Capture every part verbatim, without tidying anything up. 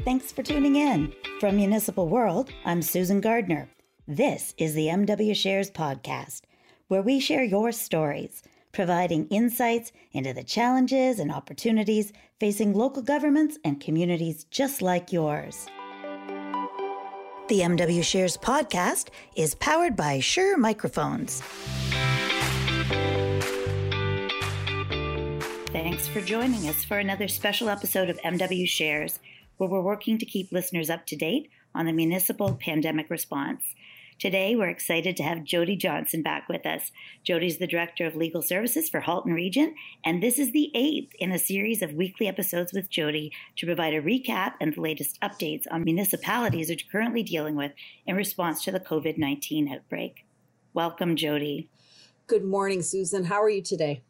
Thanks for tuning in. From Municipal World, I'm Susan Gardner. This is the M W Shares podcast, where we share your stories, providing insights into the challenges and opportunities facing local governments and communities just like yours. The M W Shares podcast is powered by Shure Microphones. Thanks for joining us for another special episode of M W Shares, where we're working to keep listeners up to date on the municipal pandemic response. Today, we're excited to have Jody Johnson back with us. Jody's the Director of Legal Services for Halton Region, and this is the eighth in a series of weekly episodes with Jody to provide a recap and the latest updates on municipalities are currently dealing with in response to the covid nineteen outbreak. Welcome, Jody. Good morning, Susan. How are you today?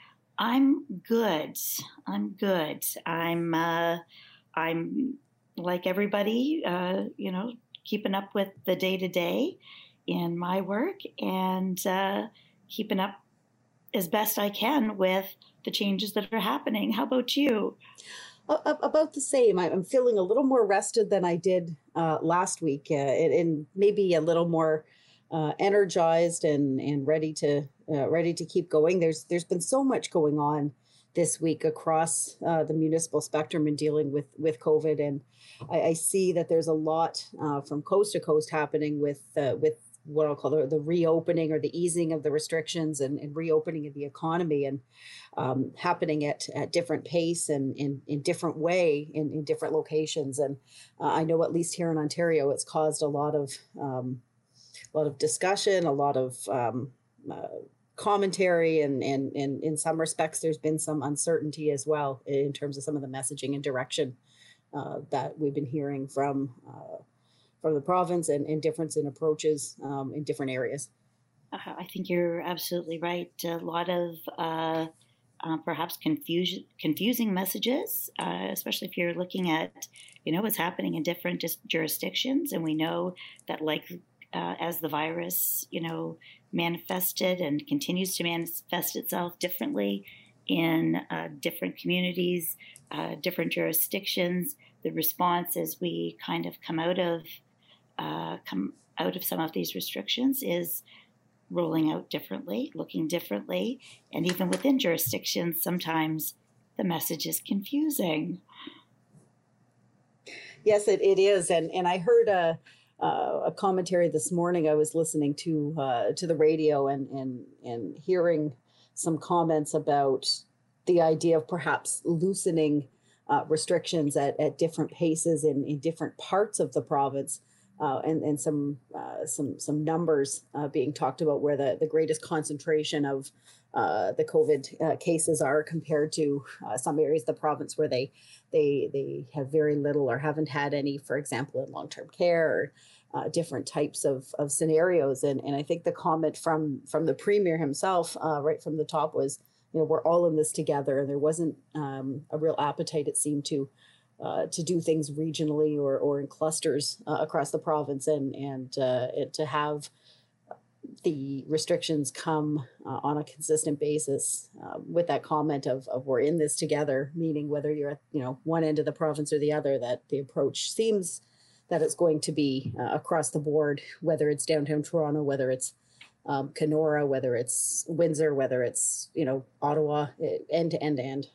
I'm good. I'm good. I'm, uh, I'm like everybody, uh, you know, keeping up with the day-to-day in my work and uh, keeping up as best I can with the changes that are happening. How about you? Uh, about the same. I'm feeling a little more rested than I did uh, last week uh, and, and maybe a little more uh, energized and, and ready to uh, ready to keep going. There's There's been so much going on this week across uh, the municipal spectrum in dealing with, with COVID. And I, I see that there's a lot uh, from coast to coast happening with uh, with what I'll call the, the reopening or the easing of the restrictions and, and reopening of the economy and um, happening at, at different pace and in, in different way in, in different locations. And uh, I know at least here in Ontario, it's caused a lot of um, a lot of discussion, a lot of um, uh, commentary, and, and, and in some respects, there's been some uncertainty as well in terms of some of the messaging and direction uh, that we've been hearing from uh, from the province and, and difference in approaches um, in different areas. Uh, I think you're absolutely right. A lot of uh, uh, perhaps confusion, confusing messages, uh, especially if you're looking at, you know, what's happening in different dis- jurisdictions. And we know that, like, uh, as the virus, you know, manifested and continues to manifest itself differently in uh, different communities, uh, different jurisdictions, the response as we kind of come out of uh, come out of some of these restrictions is rolling out differently, looking differently, and even within jurisdictions, sometimes the message is confusing. Yes, it, it is, and and I heard a. Uh, a commentary this morning. I was listening to uh, to the radio and and and hearing some comments about the idea of perhaps loosening uh, restrictions at, at different paces in, in different parts of the province, uh, and and some uh, some some numbers uh, being talked about where the, the greatest concentration of uh, the COVID uh, cases are compared to uh, some areas of the province where they they they have very little or haven't had any, for example, in long-term care or uh, different types of, of scenarios. And, and I think the comment from from the Premier himself, uh, right from the top, was, you know, we're all in this together. And there wasn't um, a real appetite, it seemed, to uh, to do things regionally or or in clusters uh, across the province, and and uh, it, to have the restrictions come uh, on a consistent basis uh, with that comment of, of we're in this together, meaning whether you're at, you know, one end of the province or the other, that the approach seems that it's going to be uh, across the board, whether it's downtown Toronto, whether it's um, Kenora, whether it's Windsor, whether it's, you know, Ottawa, end to end to end.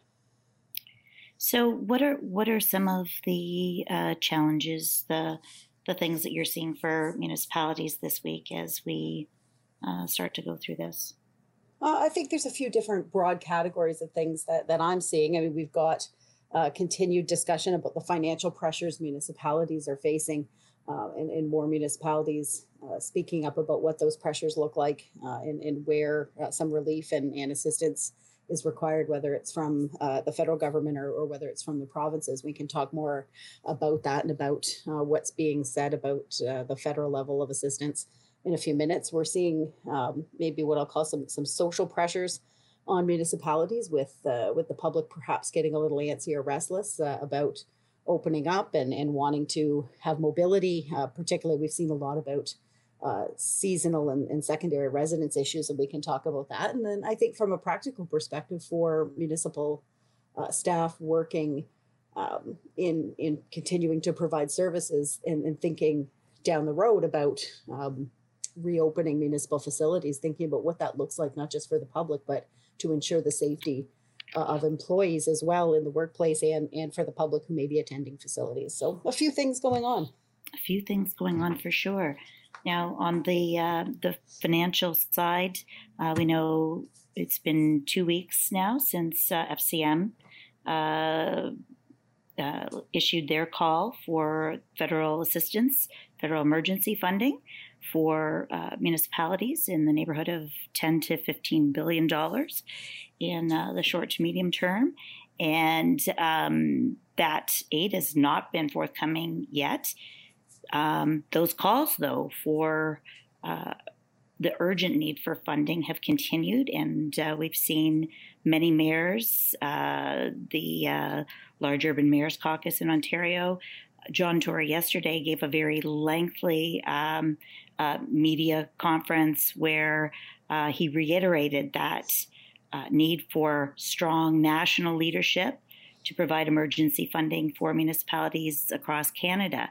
So what are what are some of the uh, challenges, the the things that you're seeing for municipalities this week as we uh, start to go through this? Uh, I think there's a few different broad categories of things that, that I'm seeing. I mean, we've got uh, continued discussion about the financial pressures municipalities are facing, uh, and, and more municipalities uh, speaking up about what those pressures look like uh, and, and where uh, some relief and, and assistance is required, whether it's from uh, the federal government or, or whether it's from the provinces. We can talk more about that and about uh, what's being said about uh, the federal level of assistance in a few minutes. We're seeing um, maybe what I'll call some some social pressures on municipalities, with uh, with the public perhaps getting a little antsy or restless uh, about opening up and, and wanting to have mobility. Uh, particularly, we've seen a lot about uh, seasonal and, and secondary residence issues, and we can talk about that. And then I think from a practical perspective for municipal uh, staff working um, in in continuing to provide services and, and thinking down the road about um, reopening municipal facilities, thinking about what that looks like, not just for the public, but to ensure the safety uh, of employees as well in the workplace and, and for the public who may be attending facilities. So a few things going on. A few things going on for sure. Now, on the uh, the financial side, uh, we know it's been two weeks now since uh, F C M uh, uh, issued their call for federal assistance, federal emergency funding for uh, municipalities in the neighborhood of ten to fifteen billion dollars in uh, the short to medium term. And um, that aid has not been forthcoming yet. Um, those calls, though, for uh, the urgent need for funding have continued, and uh, we've seen many mayors, uh, the uh, Large Urban Mayors Caucus in Ontario. John Tory yesterday gave a very lengthy um, uh, media conference where uh, he reiterated that uh, need for strong national leadership to provide emergency funding for municipalities across Canada.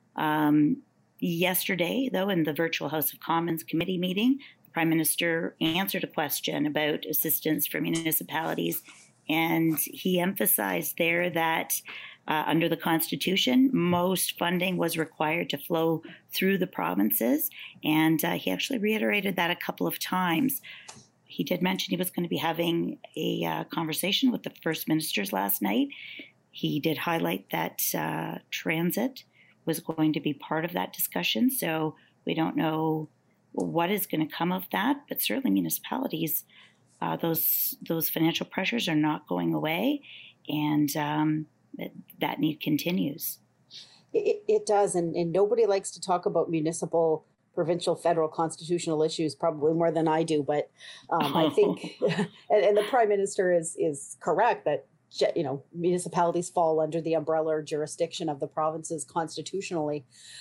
Um, yesterday, though, in the virtual House of Commons committee meeting, the Prime Minister answered a question about assistance for municipalities, and he emphasized there that uh, under the Constitution, most funding was required to flow through the provinces, and uh, he actually reiterated that a couple of times. He did mention he was going to be having a uh, conversation with the First Ministers last night. He did highlight that uh, transit was going to be part of that discussion. So we don't know what is going to come of that, but certainly municipalities, uh, those those financial pressures are not going away, and um, that, that need continues. It, it does, and, and nobody likes to talk about municipal, provincial, federal, constitutional issues probably more than I do, but um, I think, and, and the Prime Minister is is correct that you know, municipalities fall under the umbrella or jurisdiction of the provinces constitutionally.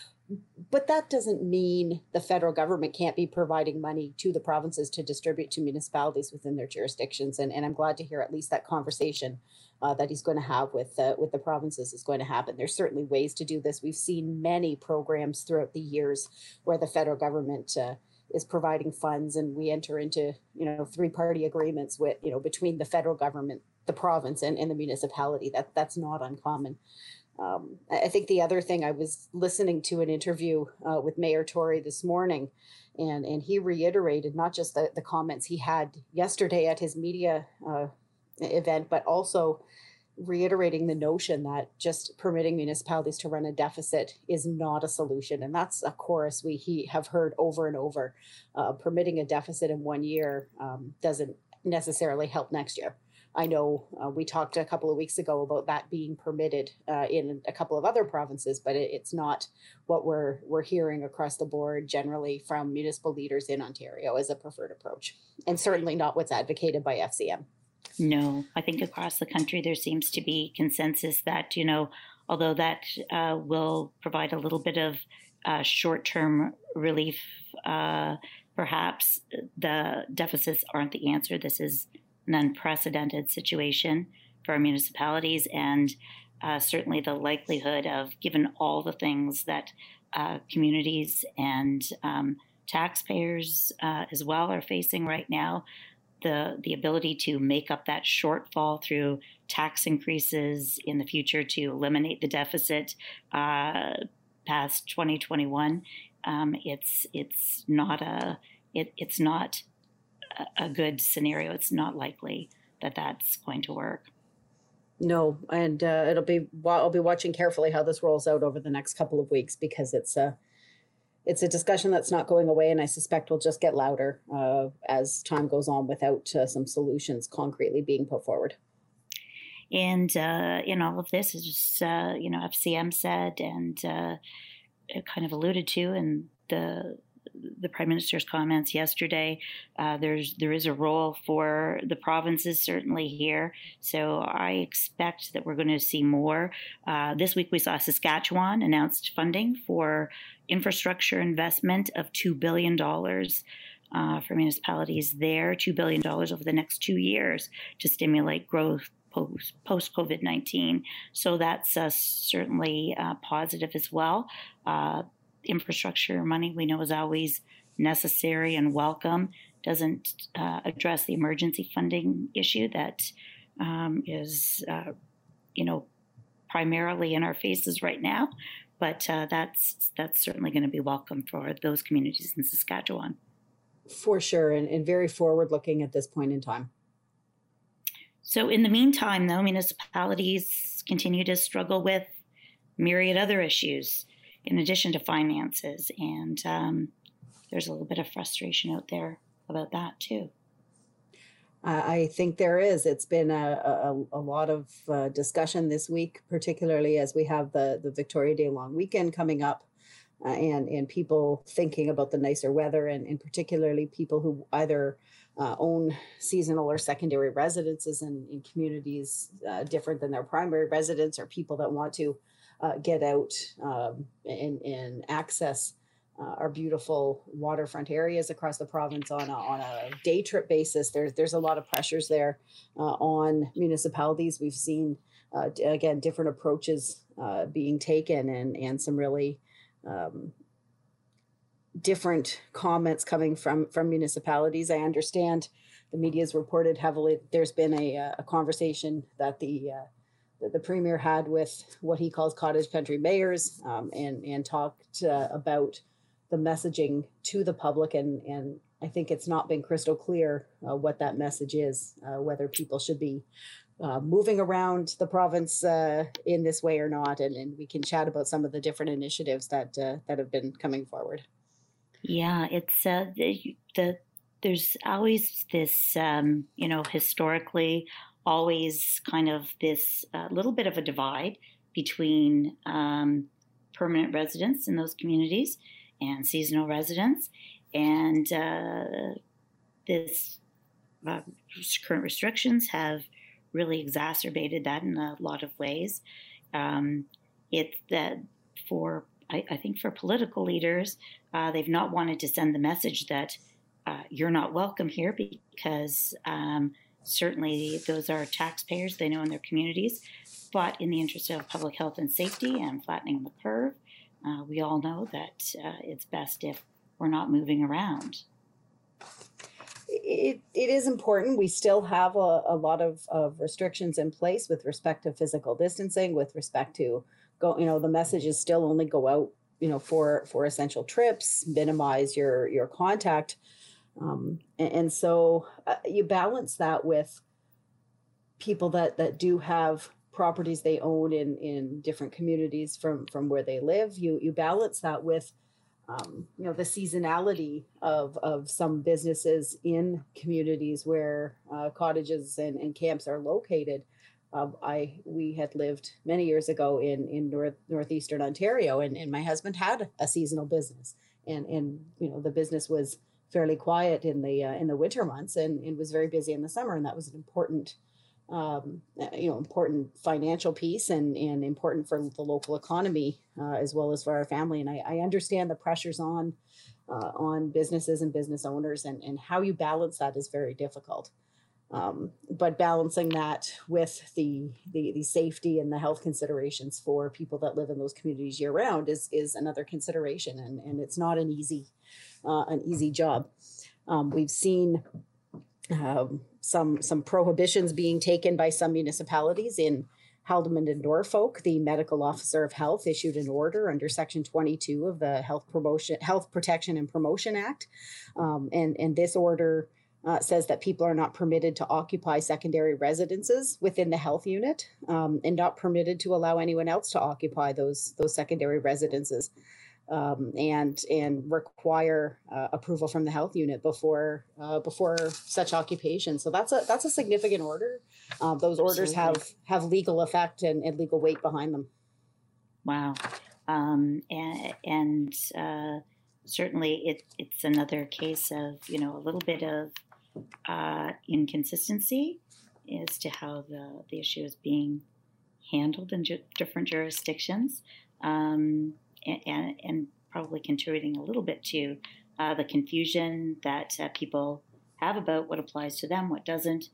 But that doesn't mean the federal government can't be providing money to the provinces to distribute to municipalities within their jurisdictions. And, and I'm glad to hear at least that conversation uh, that he's going to have with, uh, with the provinces is going to happen. There's certainly ways to do this. We've seen many programs throughout the years where the federal government uh, is providing funds, and we enter into, you know, three-party agreements with, you know, between the federal government, the province, and, and the municipality. That that's not uncommon. Um, I think the other thing, I was listening to an interview uh, with Mayor Tory this morning, and and he reiterated not just the, the comments he had yesterday at his media uh, event, but also reiterating the notion that just permitting municipalities to run a deficit is not a solution. And that's a chorus we he have heard over and over. Uh, permitting a deficit in one year um, doesn't necessarily help next year. I know uh, we talked a couple of weeks ago about that being permitted uh, in a couple of other provinces, but it, it's not what we're we're hearing across the board generally from municipal leaders in Ontario as a preferred approach, and certainly not what's advocated by F C M. No, I think across the country there seems to be consensus that, you know, although that uh, will provide a little bit of uh, short-term relief, uh, perhaps the deficits aren't the answer. This is an unprecedented situation for our municipalities, and uh, certainly the likelihood of, given all the things that uh, communities and um, taxpayers uh, as well are facing right now, the the ability to make up that shortfall through tax increases in the future to eliminate the deficit uh, past twenty twenty-one, um, it's it's not a it, it's not a good scenario. It's not likely that that's going to work. No, and uh, it'll be I'll be watching carefully how this rolls out over the next couple of weeks, because it's a it's a discussion that's not going away, and I suspect will just get louder uh, as time goes on without uh, some solutions concretely being put forward. And uh, in all of this, as uh, you know, F C M said and uh, kind of alluded to in the the Prime Minister's comments yesterday, uh, there's there is a role for the provinces certainly here. So I expect that we're going to see more. Uh, this week we saw Saskatchewan announced funding for infrastructure investment of two billion dollars uh, for municipalities there, two billion dollars over the next two years to stimulate growth post post COVID nineteen. So that's uh, certainly uh, positive as well. Uh, infrastructure money we know is always necessary and welcome. Doesn't uh, address the emergency funding issue that um, is, uh, you know, primarily in our faces right now. But uh, that's that's certainly going to be welcome for those communities in Saskatchewan. For sure, and, and very forward looking at this point in time. So in the meantime, though, municipalities continue to struggle with myriad other issues in addition to finances. And um, there's a little bit of frustration out there about that, too. I think there is. It's been a, a, a lot of uh, discussion this week, particularly as we have the, the Victoria Day long weekend coming up. Uh, and and people thinking about the nicer weather, and, and particularly people who either uh, own seasonal or secondary residences in, in communities uh, different than their primary residence, or people that want to uh, get out um, and, and access uh, our beautiful waterfront areas across the province on a, on a day trip basis. There's there's a lot of pressures there uh, on municipalities. We've seen uh, again different approaches uh, being taken, and and some really Um, different comments coming from from municipalities. I understand the media has reported heavily. There's been a, a conversation that the uh, that the premier had with what he calls cottage country mayors, um, and and talked uh, about the messaging to the public, and and I think it's not been crystal clear uh, what that message is, uh, whether people should be Uh, moving around the province uh, in this way or not, and, and we can chat about some of the different initiatives that uh, that have been coming forward. Yeah, it's uh, the, the there's always this, um, you know, historically, always kind of this uh, little bit of a divide between um, permanent residents in those communities and seasonal residents, and uh, this uh, current restrictions have really exacerbated that in a lot of ways. Um, it that for I, I think for political leaders, uh, they've not wanted to send the message that uh, you're not welcome here, because um, certainly those are taxpayers they know in their communities. But in the interest of public health and safety and flattening the curve, uh, we all know that uh, it's best if we're not moving around. It, it is important. We still have a, a lot of, of restrictions in place with respect to physical distancing, with respect to go, you know, the message is still only go out, you know, for, for essential trips, minimize your, your contact. Um, and, and so uh, you balance that with people that, that do have properties they own in, in different communities from, from where they live. You, you balance that with Um, you know, the seasonality of, of some businesses in communities where uh, cottages and, and camps are located. Uh, I we had lived many years ago in in north northeastern Ontario, and, and my husband had a seasonal business, and and you know the business was fairly quiet in the uh, in the winter months, and, and was very busy in the summer, and that was an important um, you know, important financial piece, and, and important for the local economy, uh, as well as for our family. And I, I understand the pressures on, uh, on businesses and business owners, and, and how you balance that is very difficult. Um, but balancing that with the, the, the safety and the health considerations for people that live in those communities year round is, is another consideration. And, and it's not an easy, uh, an easy job. Um, we've seen, um, some some prohibitions being taken by some municipalities. In Haldimand and Norfolk, the medical officer of health issued an order under Section twenty-two of the Health Promotion, Health Protection and Promotion Act, um, and and this order uh, says that people are not permitted to occupy secondary residences within the health unit, um, and not permitted to allow anyone else to occupy those those secondary residences. Um, and and require uh, approval from the health unit before uh, before such occupation. So that's a that's a significant order. Uh, those orders Absolutely. have have legal effect and, and legal weight behind them. Wow, um, and, and uh, certainly it, it's another case of, you know, a little bit of uh, inconsistency as to how the the issue is being handled in ju- different jurisdictions. Um, And, and probably contributing a little bit to uh, the confusion that uh, people have about what applies to them, what doesn't.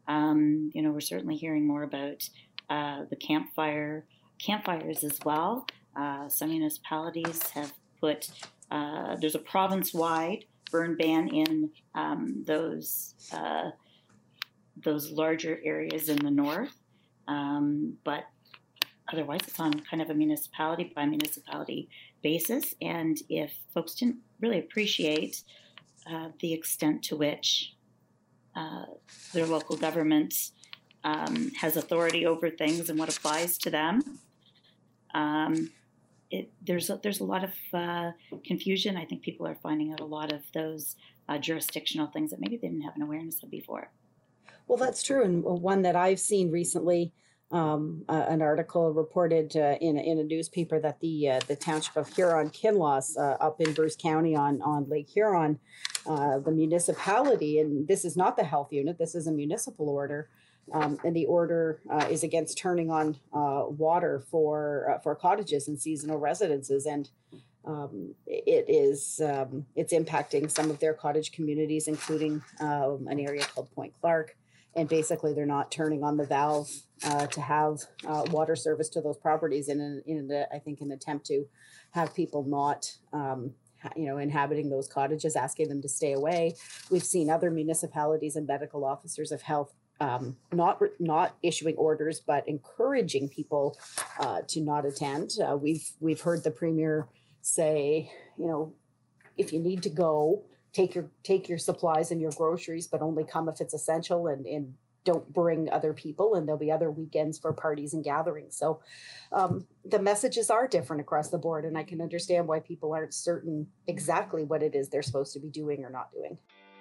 Um, you know, we're certainly hearing more about uh, the campfire campfires as well. Uh, some municipalities have put uh, there's a province-wide burn ban in um, those uh, those larger areas in the north, um, but otherwise it's on kind of a municipality by municipality basis. And if folks didn't really appreciate uh, the extent to which uh, their local government um, has authority over things and what applies to them, um, it, there's a, there's a lot of uh, confusion. I think people are finding out a lot of those uh, jurisdictional things that maybe they didn't have an awareness of before. Well, that's true. And one that I've seen recently, um, uh, an article reported uh, in, in a newspaper that the uh, the township of Huron-Kinloss uh, up in Bruce County on, on Lake Huron, uh, the municipality, and this is not the health unit, this is a municipal order, um, and the order uh, is against turning on uh, water for uh, for cottages and seasonal residences. And Um, it is um, it's impacting some of their cottage communities, including um, an area called Point Clark. And basically, they're not turning on the valve uh, to have uh, water service to those properties in, an, in a, I think, an attempt to have people not, um, you know, inhabiting those cottages, asking them to stay away. We've seen other municipalities and medical officers of health um, not not issuing orders, but encouraging people uh, to not attend. Uh, we've we've heard the premier say, you know, if you need to go, take your take your supplies and your groceries, but only come if it's essential, and, and don't bring other people, and there'll be other weekends for parties and gatherings. So um, the messages are different across the board, and I can understand why people aren't certain exactly what it is they're supposed to be doing or not doing.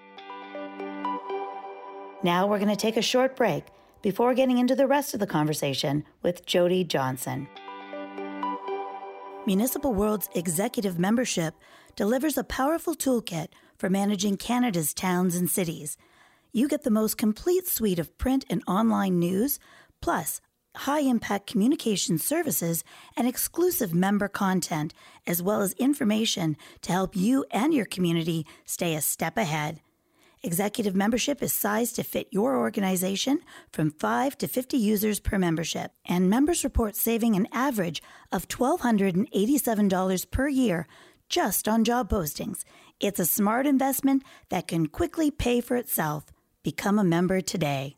Now we're going to take a short break before getting into the rest of the conversation with Jody Johnson. Municipal World's executive membership delivers a powerful toolkit for managing Canada's towns and cities. You get the most complete suite of print and online news, plus high-impact communication services and exclusive member content, as well as information to help you and your community stay a step ahead. Executive membership is sized to fit your organization from five to fifty users per membership, and members report saving an average of one thousand two hundred eighty-seven dollars per year just on job postings. It's a smart investment that can quickly pay for itself. Become a member today.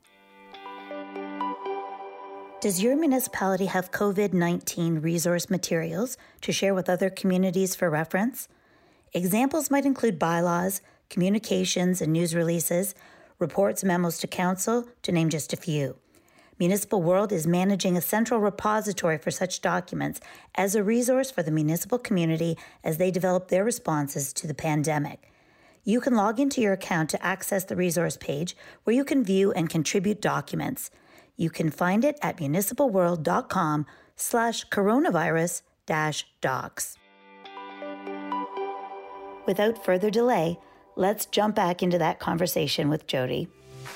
Does your municipality have COVID nineteen resource materials to share with other communities for reference? Examples might include bylaws, communications and news releases, reports, memos to council, to name just a few. Municipal World is managing a central repository for such documents as a resource for the municipal community as they develop their responses to the pandemic. You can log into your account to access the resource page where you can view and contribute documents. You can find it at municipalworld.com slash coronavirus dash docs. Without further delay, let's jump back into that conversation with Jody.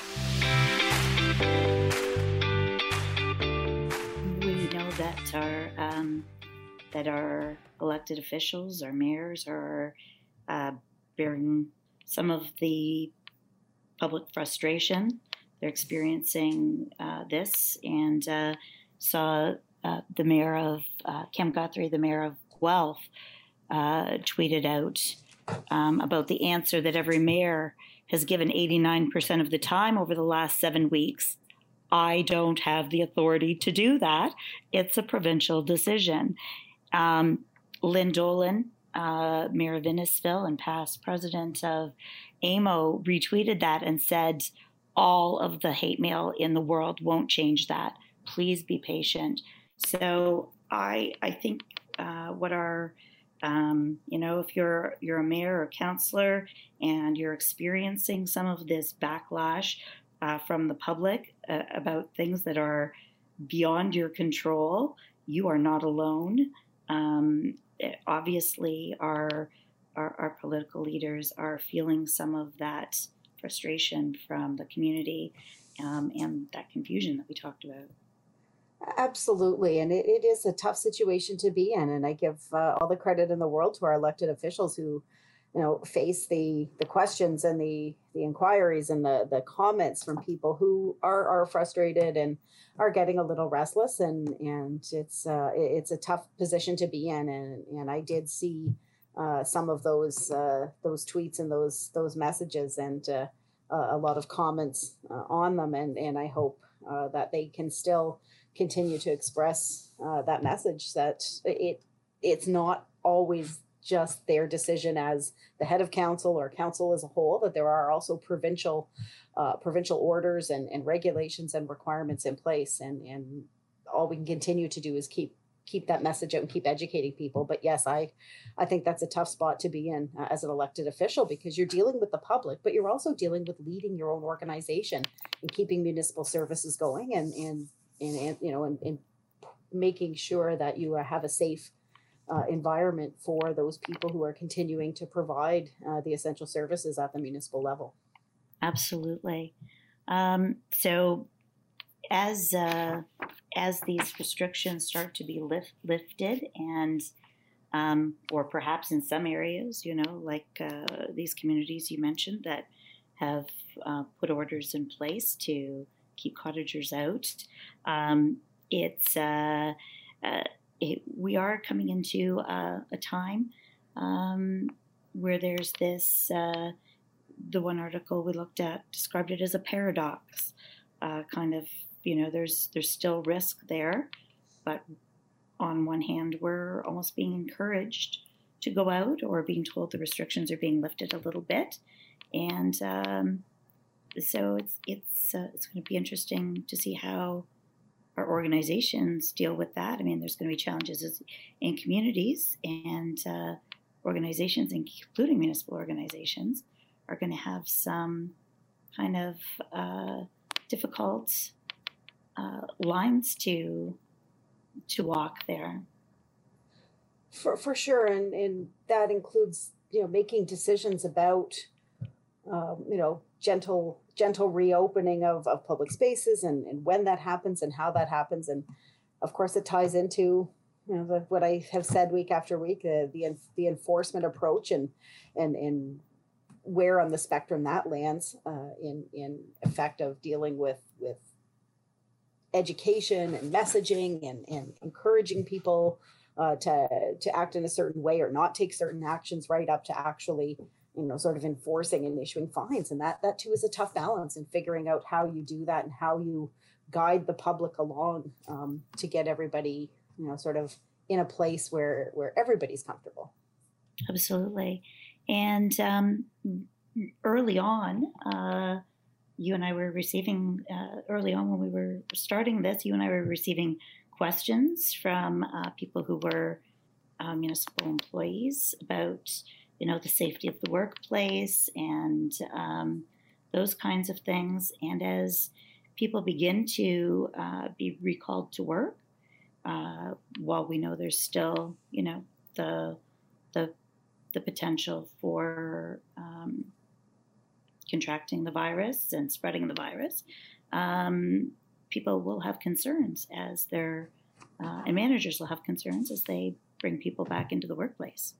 We know that our um, that our elected officials, our mayors, are uh, bearing some of the public frustration. They're experiencing uh, this, and uh, saw uh, the mayor of uh, Kim Guthrie, the mayor of Guelph, uh, tweeted out Um, about the answer that every mayor has given eighty-nine percent of the time over the last seven weeks. I don't have the authority to do that. It's a provincial decision. Um, Lynn Dolan, uh, Mayor of Innisfil and past president of A M O, retweeted that and said, all of the hate mail in the world won't change that. Please be patient. So I, I think uh, what our Um, you know, if you're you're a mayor or councillor and you're experiencing some of this backlash uh, from the public uh, about things that are beyond your control, you are not alone. Um, it, obviously, our, our our political leaders are feeling some of that frustration from the community um, and that confusion that we talked about. Absolutely. And it, it is a tough situation to be in. And I give uh, all the credit in the world to our elected officials who you know, face the the questions and the the inquiries and the the comments from people who are are frustrated and are getting a little restless, and and it's uh, it's a tough position to be in, and and I did see uh, some of those uh, those tweets and those those messages, and uh, a lot of comments uh, on them, and and I hope uh, that they can still continue to express uh, that message that it it's not always just their decision as the head of council or council as a whole, that there are also provincial uh, provincial orders and, and regulations and requirements in place, and and all we can continue to do is keep keep that message out and keep educating people. But yes, I I think that's a tough spot to be in uh, as an elected official, because you're dealing with the public, but you're also dealing with leading your own organization and keeping municipal services going, and and and, and you know and, and making sure that you have a safe Uh, environment for those people who are continuing to provide uh, the essential services at the municipal level. Absolutely. Um, so as uh, as these restrictions start to be lift, lifted, and um, or perhaps in some areas, you know, like uh, these communities you mentioned that have uh, put orders in place to keep cottagers out, um, it's uh, uh, It, we are coming into uh, a time um, where there's this, uh, the one article we looked at described it as a paradox, uh, kind of, you know, there's there's still risk there, but on one hand, we're almost being encouraged to go out, or being told the restrictions are being lifted a little bit. And um, so it's, it's, uh, it's going to be interesting to see how our organizations deal with that. I mean, there's going to be challenges in communities, and uh, organizations, including municipal organizations, are going to have some kind of uh, difficult uh, lines to to walk there. For for sure, and and that includes, you know, making decisions about um, you know gentle gentle reopening of, of public spaces, and, and when that happens and how that happens. And of course it ties into, you know, the, what I have said week after week, uh, the the enforcement approach, and and and where on the spectrum that lands uh, in in effect of dealing with with education and messaging, and, and encouraging people uh, to to act in a certain way or not take certain actions, right up to actually, you know, sort of enforcing and issuing fines. And that that too is a tough balance in figuring out how you do that and how you guide the public along um, to get everybody, you know, sort of in a place where where everybody's comfortable. Absolutely. And um, early on, uh, you and I were receiving, uh, early on when we were starting this, you and I were receiving questions from uh, people who were uh, municipal employees about, you know, the safety of the workplace, and um, those kinds of things. And as people begin to uh, be recalled to work, uh, while we know there's still, you know, the the the potential for um, contracting the virus and spreading the virus, um, people will have concerns as their uh, and managers will have concerns as they bring people back into the workplace.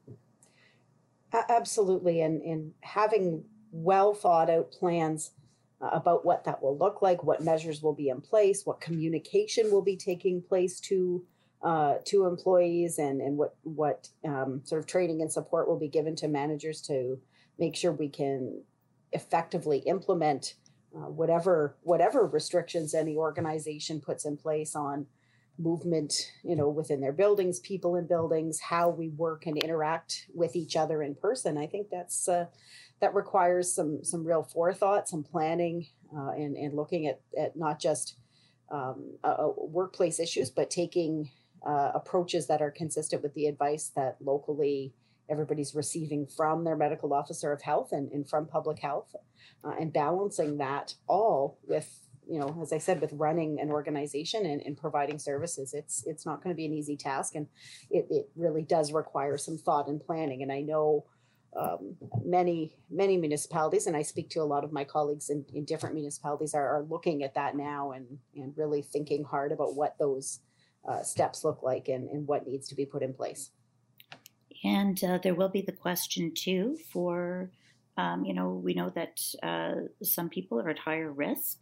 Absolutely, and and having well thought out plans uh, about what that will look like, what measures will be in place, what communication will be taking place to uh, to employees, and and what what um, sort of training and support will be given to managers to make sure we can effectively implement uh, whatever whatever restrictions any organization puts in place on movement, you know, within their buildings, people in buildings, how we work and interact with each other in person. I think that's uh, that requires some some real forethought, some planning, uh, and and looking at at not just um, uh, workplace issues, but taking uh, approaches that are consistent with the advice that locally everybody's receiving from their medical officer of health, and, and from public health, uh, and balancing that all with, you know, as I said, with running an organization and, and providing services. It's it's not going to be an easy task, and it, it really does require some thought and planning. And I know um, many, many municipalities, and I speak to a lot of my colleagues in, in different municipalities, are, are looking at that now, and, and really thinking hard about what those uh, steps look like, and, and what needs to be put in place. And uh, there will be the question too for, um, you know, we know that uh, some people are at higher risk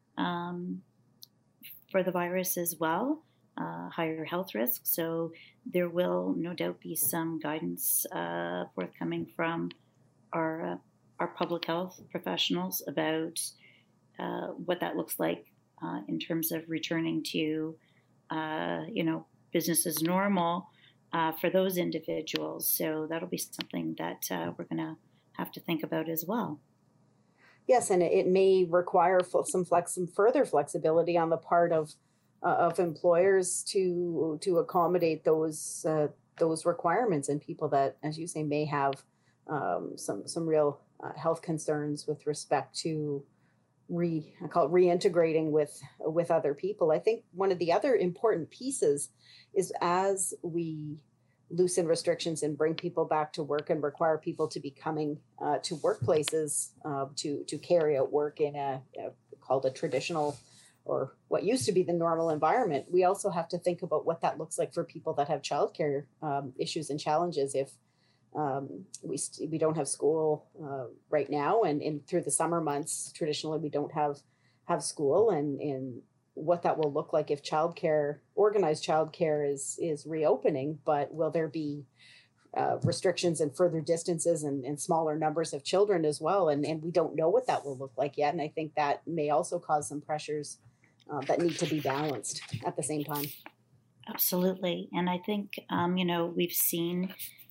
um, for the virus as well, uh, higher health risk. So there will no doubt be some guidance uh, forthcoming from our uh, our public health professionals about uh, what that looks like uh, in terms of returning to, uh, you know, business as normal uh, for those individuals. So that'll be something that uh, we're going to have to think about as well. Yes, and it may require some flex, some further flexibility on the part of uh, of employers to to accommodate those uh, those requirements and people that, as you say, may have um, some some real uh, health concerns with respect to re I call it reintegrating with with other people. I think one of the other important pieces is as we loosen restrictions and bring people back to work and require people to be coming uh, to workplaces uh, to to carry out work in a, a called a traditional or what used to be the normal environment. We also have to think about what that looks like for people that have childcare um, issues and challenges. If um, we st- we don't have school uh, right now, and, and through the summer months, traditionally we don't have have school, and and what that will look like if childcare, organized childcare is is reopening, but will there be uh, restrictions and further distances and, and smaller numbers of children as well? And, and we don't know what that will look like yet. And I think that may also cause some pressures uh, that need to be balanced at the same time. Absolutely. And I think, um, you know, we've seen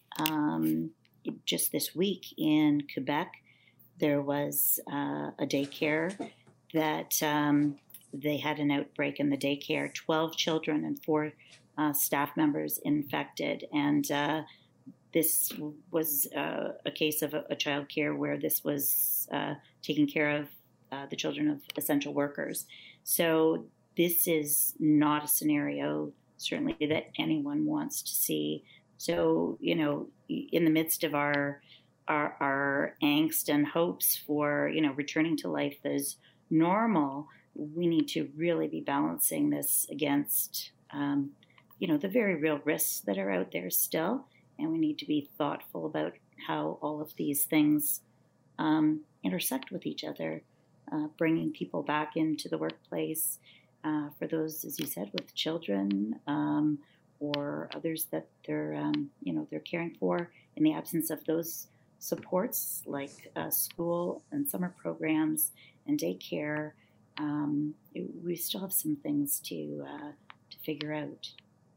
um, just this week in Quebec, there was uh, a daycare that um, they had an outbreak in the daycare, twelve children and four uh, staff members infected. And uh, this was uh, a case of a, a child care where this was uh, taking care of uh, the children of essential workers. So this is not a scenario, certainly, that anyone wants to see. So, you know, in the midst of our, our, our angst and hopes for, you know, returning to life as normal, we need to really be balancing this against, um, you know, the very real risks that are out there still. And we need to be thoughtful about how all of these things um, intersect with each other, uh, bringing people back into the workplace uh, for those, as you said, with children um, or others that they're, um, you know, they're caring for in the absence of those supports like uh, school and summer programs and daycare. Um, we still have some things to uh, to figure out.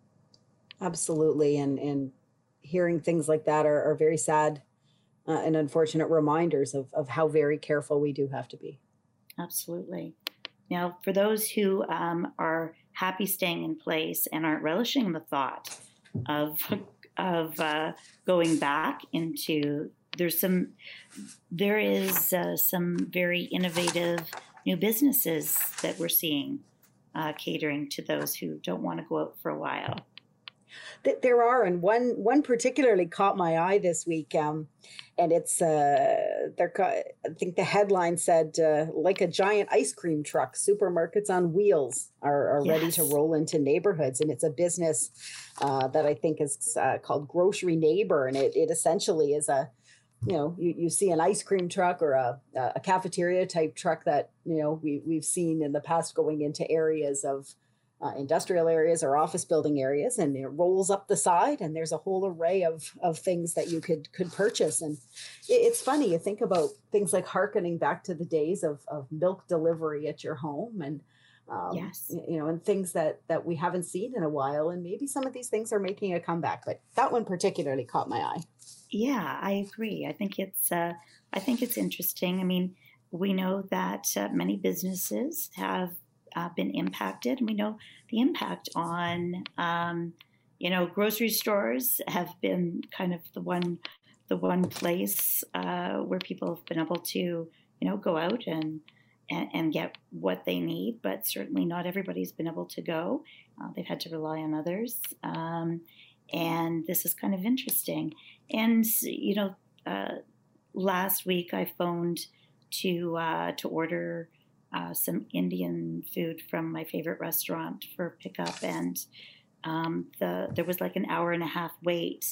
Absolutely, and and hearing things like that are, are very sad uh, and unfortunate reminders of of how very careful we do have to be. Absolutely. Now, for those who um, are happy staying in place and aren't relishing the thought of of uh, going back into, there's some, there is uh, some very innovative new businesses that we're seeing uh, catering to those who don't want to go out for a while. There are, and one one particularly caught my eye this week, um, and it's uh, they're I think the headline said uh, like a giant ice cream truck, supermarkets on wheels are, are yes. ready to roll into neighborhoods, and it's a business uh, that I think is uh, called Grocery Neighbor, and it it essentially is a you know, you, you see an ice cream truck or a, a cafeteria type truck that, you know, we, we've seen in the past going into areas of uh, industrial areas or office building areas, and it rolls up the side and there's a whole array of, of things that you could, could purchase. And it, it's funny, you think about things like hearkening back to the days of, of milk delivery at your home and, um, yes. you know, and things that, that we haven't seen in a while. And maybe some of these things are making a comeback, but that one particularly caught my eye. Yeah, I agree. I think it's uh, I think it's interesting. I mean, we know that uh, many businesses have uh, been impacted, and we know the impact on um, you know grocery stores have been kind of the one the one place uh, where people have been able to you know go out and, and and get what they need. But certainly not everybody's been able to go. Uh, they've had to rely on others. Um, And this is kind of interesting. And, you know, uh, last week I phoned to uh, to order uh, some Indian food from my favorite restaurant for pickup. And um, the there was like an hour and a half wait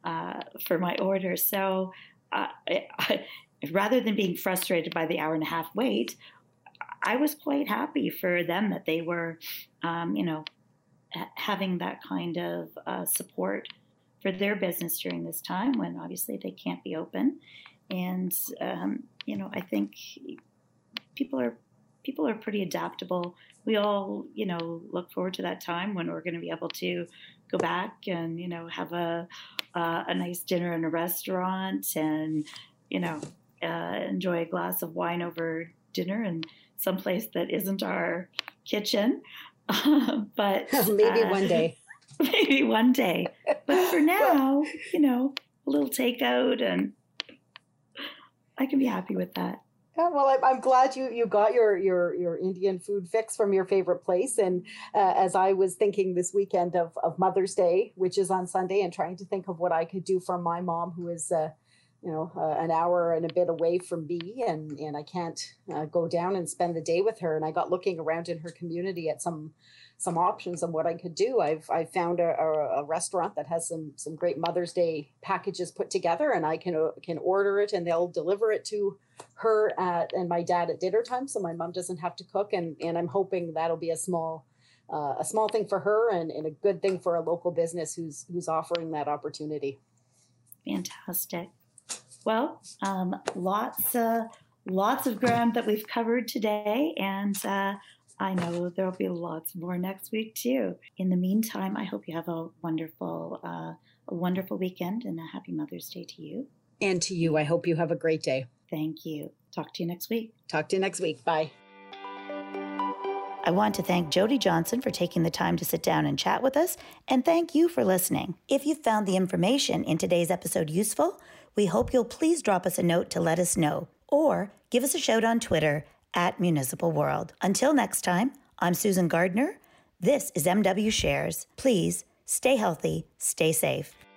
uh, for my order. So uh, I, I, rather than being frustrated by the hour and a half wait, I was quite happy for them that they were, um, you know, having that kind of uh, support for their business during this time when obviously they can't be open. And, um, you know, I think people are people are pretty adaptable. We all, you know, look forward to that time when we're going to be able to go back and, you know, have a uh, a nice dinner in a restaurant and, you know, uh, enjoy a glass of wine over dinner and someplace that isn't our kitchen. But maybe uh, one day. Maybe one day. But for now, well, you know, a little takeout, and I can be happy with that. Yeah, well, I'm glad you, you got your, your, your Indian food fix from your favorite place. And uh, as I was thinking this weekend of, of Mother's Day, which is on Sunday, and trying to think of what I could do for my mom, who is uh, you know, uh, an hour and a bit away from me, and, and I can't uh, go down and spend the day with her. And I got looking around in her community at some some options on what I could do. I've I found a, a, a restaurant that has some some great Mother's Day packages put together, and I can uh, can order it, and they'll deliver it to her at and my dad at dinner time, so my mom doesn't have to cook. And and I'm hoping that'll be a small uh, a small thing for her, and, and a good thing for a local business who's who's offering that opportunity. Fantastic. Well, um, lots, uh, lots of ground that we've covered today, and uh, I know there'll be lots more next week too. In the meantime, I hope you have a wonderful, uh, a wonderful weekend, and a happy Mother's Day to you. And to you, I hope you have a great day. Thank you. Talk to you next week. Talk to you next week. Bye. I want to thank Jody Johnson for taking the time to sit down and chat with us, and thank you for listening. If you found the information in today's episode useful, we hope you'll please drop us a note to let us know, or give us a shout on Twitter at Municipal World. Until next time, I'm Susan Gardner. This is M W Shares. Please stay healthy, stay safe.